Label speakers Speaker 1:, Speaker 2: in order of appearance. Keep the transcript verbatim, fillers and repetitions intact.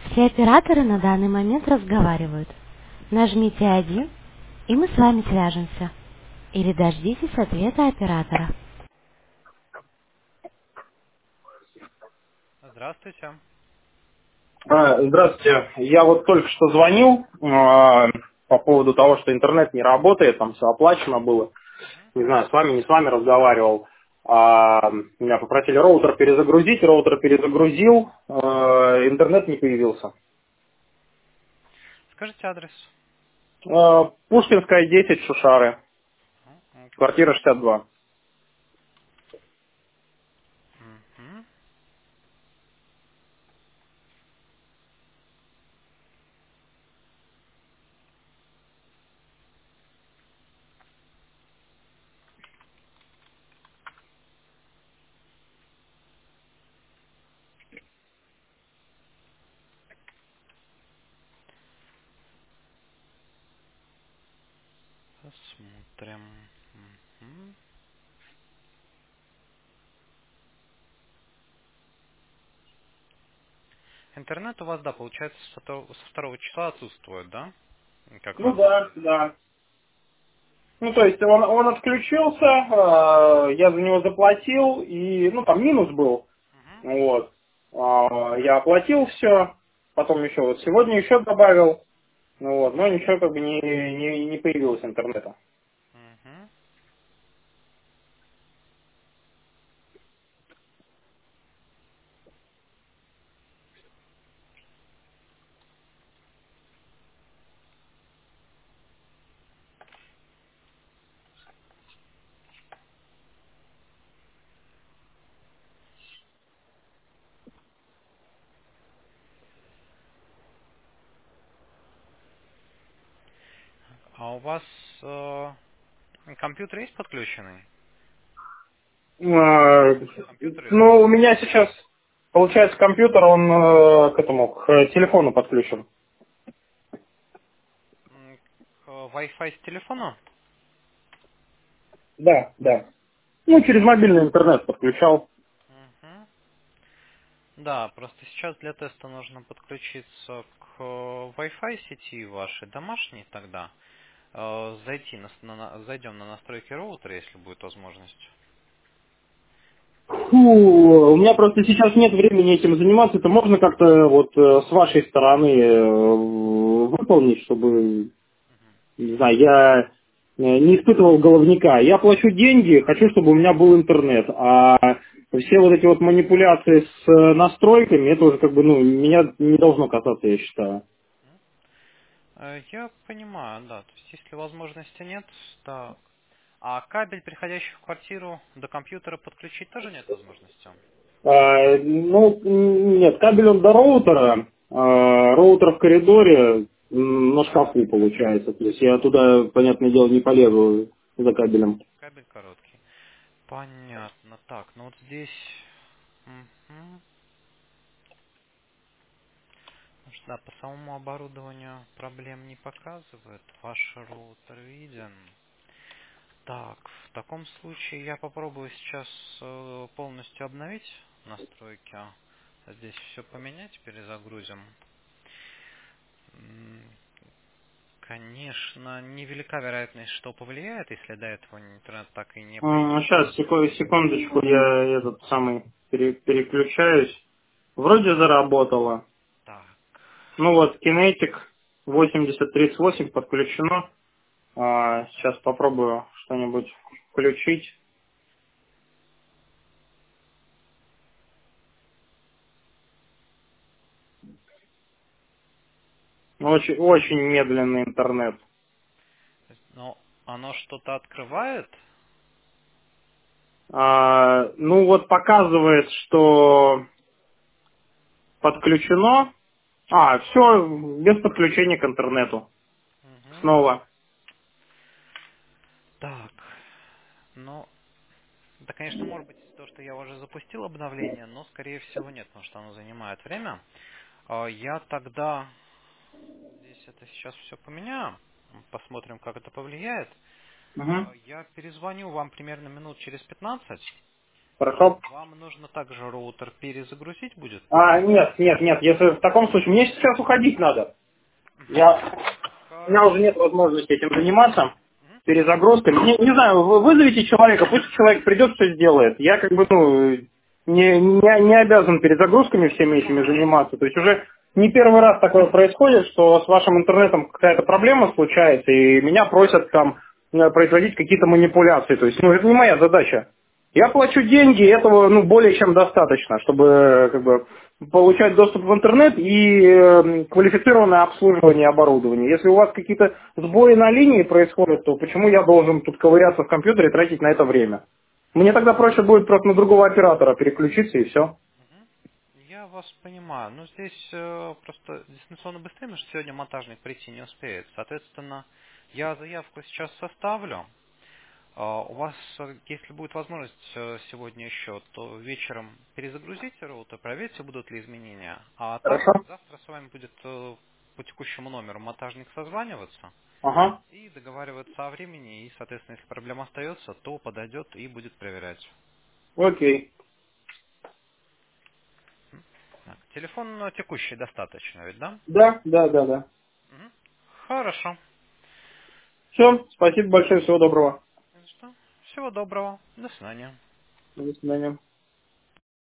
Speaker 1: Все операторы на данный момент разговаривают. Нажмите один, и мы с вами свяжемся. Или дождитесь ответа оператора. Здравствуйте.
Speaker 2: А, Здравствуйте. Я вот только что звонил а, по поводу того, что интернет не работает, там все оплачено было. Не знаю, с вами, не с вами разговаривал. А, меня попросили роутер перезагрузить, роутер перезагрузил, а, интернет не появился.
Speaker 1: Скажите адрес.
Speaker 2: А, Пушкинская, десять, Шушары,
Speaker 1: Мгм.
Speaker 2: квартира шестьдесят два.
Speaker 1: Мгм. Посмотрим. Мгм. Интернет у вас, да, получается, со вто- со второго числа отсутствует, да? Как вы
Speaker 2: Ну да,
Speaker 1: говорили.
Speaker 2: да. Ну, то есть он, он отключился, а, я за него заплатил, и, ну, там минус был.
Speaker 1: Мгм.
Speaker 2: Вот. А, Я оплатил все, потом еще вот сегодня еще добавил, ну вот, но ничего как бы не, не, не появилось интернета.
Speaker 1: Мгм. А у вас э, компьютер есть подключенный?
Speaker 2: А,
Speaker 1: Компьютер или
Speaker 2: Ну, у
Speaker 1: ноутбук?
Speaker 2: меня сейчас, получается, компьютер, он э, к этому, к телефону подключен.
Speaker 1: М, к Wi-Fi с телефона?
Speaker 2: Да, да. Ну, через мобильный интернет подключал.
Speaker 1: Мгм. Да, просто сейчас для теста нужно подключиться к э, Wi-Fi сети вашей домашней тогда. Э, Зайти на, с- на- на- зайдем на настройки роутера, если будет возможность.
Speaker 2: Фу, у меня просто сейчас нет времени этим заниматься. Это можно как-то вот э, с вашей стороны э, выполнить, чтобы, не знаю, я э, не испытывал головника. Я плачу деньги, хочу, чтобы у меня был интернет. А все вот эти вот манипуляции с э, настройками, это уже как бы, ну, меня не должно касаться, я считаю.
Speaker 1: Э, Я понимаю, да. То есть, если возможности нет, да. А кабель, переходящий в квартиру, до компьютера подключить тоже нет возможности?
Speaker 2: А, ну, нет, кабель он до роутера, а, роутер в коридоре м, на шкафу получается. То есть я туда, понятное дело, не полезу за кабелем.
Speaker 1: Кабель короткий. Понятно. Так, ну вот здесь... Мгм. Потому что, да, по самому оборудованию проблем не показывает. Ваш роутер виден. Так, в таком случае я попробую сейчас э, полностью обновить настройки. Здесь все поменять, перезагрузим. М, Конечно, невелика вероятность, что повлияет, если до этого интернет так и не
Speaker 2: Сейчас,
Speaker 1: появился.
Speaker 2: секундочку, я этот самый пере- переключаюсь. Вроде заработало.
Speaker 1: Так,
Speaker 2: Ну вот, Kinetic восемьдесят тридцать восемь подключено. А, сейчас попробую что-нибудь включить. Очень, очень медленный интернет.
Speaker 1: но оно что-то открывает?
Speaker 2: А, ну вот показывает, что подключено. А, все, без подключения к интернету.
Speaker 1: Мгм.
Speaker 2: Снова.
Speaker 1: Так, ну, да, конечно, может быть то, что я уже запустил обновление, но, скорее всего, нет, потому что оно занимает время. А, Я тогда здесь это сейчас все поменяю, посмотрим, как это повлияет.
Speaker 2: Мгм.
Speaker 1: А, Я перезвоню вам примерно минут через пятнадцать.
Speaker 2: Хорошо?
Speaker 1: Вам нужно также роутер перезагрузить будет
Speaker 2: А,
Speaker 1: после
Speaker 2: нет, нет, нет, если в таком случае, мне сейчас уходить надо. Я, у меня уже нет
Speaker 1: Хорошо.
Speaker 2: возможности этим заниматься,
Speaker 1: Мгм.
Speaker 2: перезагрузкой. Не, не знаю, вы вызовите человека, пусть человек придет, все сделает. Я как бы, ну, не, не, не обязан перезагрузками всеми этими заниматься. То есть уже не первый раз такое происходит, что с вашим интернетом какая-то проблема случается, и меня просят там э, производить какие-то манипуляции. То есть, ну, это не моя задача. Я плачу деньги, и этого ну, более чем достаточно, чтобы э, как бы, получать доступ в интернет и э, квалифицированное обслуживание оборудования. Если у вас какие-то сбои на линии происходят, то почему я должен тут ковыряться в компьютере и тратить на это время? Мне тогда проще будет просто на другого оператора переключиться и все.
Speaker 1: Мгм. Я вас понимаю. Ну, здесь э, просто дистанционно быстрее, потому что сегодня монтажник прийти не успеет. Соответственно, я заявку сейчас составлю. А, У вас, э, если будет возможность э, сегодня еще, то вечером перезагрузите роутер, проверьте, будут ли изменения. А так,
Speaker 2: Хорошо?
Speaker 1: завтра с вами будет э, по текущему номеру монтажник созваниваться
Speaker 2: Ага.
Speaker 1: и договариваться о времени. И, соответственно, если проблема остается, то подойдет и будет проверять.
Speaker 2: Окей.
Speaker 1: Так, телефон э, текущий достаточно, ведь, да?
Speaker 2: Да, да, да, да.
Speaker 1: Мгм. Хорошо.
Speaker 2: Все, спасибо большое, всего доброго.
Speaker 1: Ну что, всего доброго. До свидания.
Speaker 2: До свидания.